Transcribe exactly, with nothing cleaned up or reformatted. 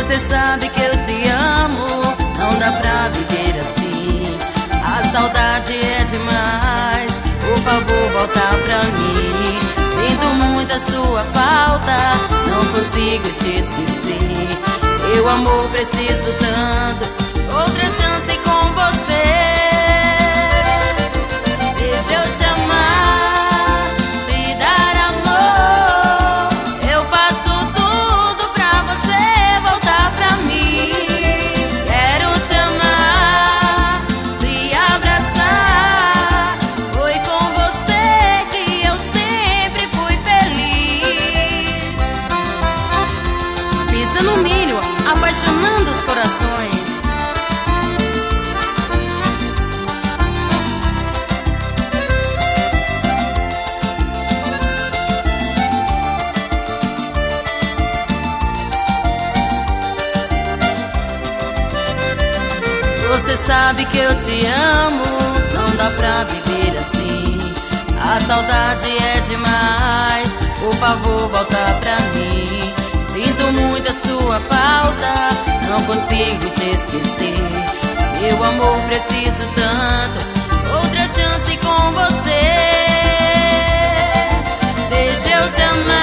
Você sabe que eu te amo, não dá pra viver assim. A saudade é demais, por favor volta pra mim. Sinto muito a sua falta, não consigo te esquecer. Meu amor, preciso tanto, outra chance com você. Deixa eu te amar, te dar amor. Eu faço tudo pra você voltar pra mim. Quero te amar, te abraçar. Foi com você que eu sempre fui feliz. Pensa no mínimo, apaixonando os corações. Você sabe que eu te amo, não dá pra viver assim. A saudade é demais, por favor volta pra mim. Sinto muito a sua falta, não consigo te esquecer. Meu amor, preciso tanto, outra chance com você. Deixa eu te amar.